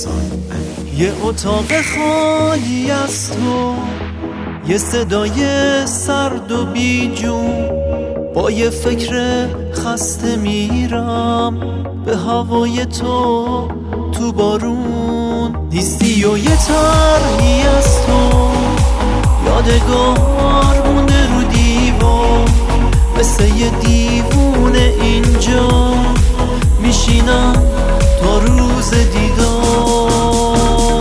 یه اتاق خالی از تو، یه صدای سرد و بیجون، با یه فکر خسته میرم به هوای تو بارون. نیستی و یه طرحی از تو یادگار مونده رو دیوار، مثل یه دیوونه اینجا میشینم تا روز دیدار.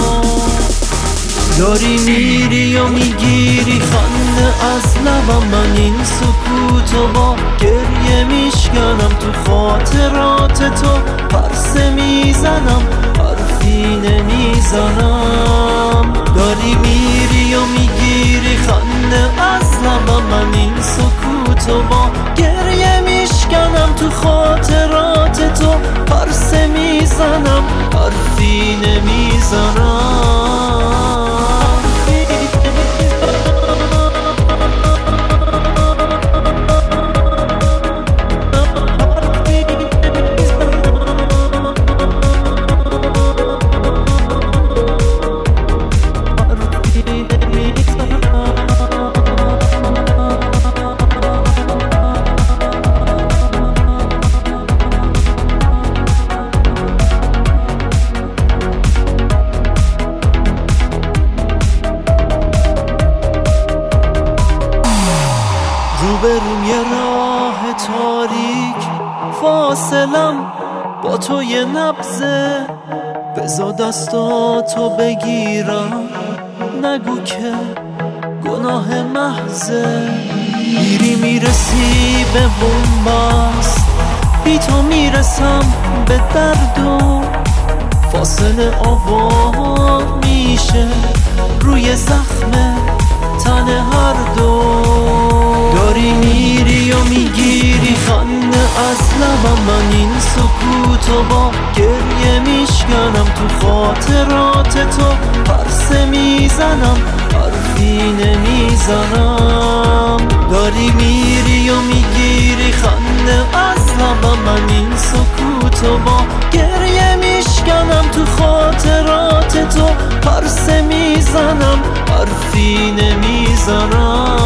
داری میری یا میگیری خنده از لبم، من این سکوتو با گریه میشکنم، تو خاطرات تو پرسه میزنم، حرفی نمیزنم. داری میری یا میگیری خنده از لبم، من این سکوتو با گریه میشکنم، تو خاطرات تو پرسه میزنم، حرفی نمیزنم. روبروم یه راه تاریک، فاصلم با تو یه نبضه، بذار دستاتو بگیرم، نگو که گناه محضه. میری میرسی به بنبست، بی تو میرسم به درد و فاصله آوا میشه روی زخم تن هر دو. داری میری یا میگیری خنده از لبم، من این سکوتو با گریه میشکنم، تو خاطرات تو پرسه میزنم، حرفی نمیزنم. داری میری یا میگیری خنده از لبم، من این سکوتو با گریه میشکنم، تو خاطرات تو پرسه میزنم، حرفی نمیزنم.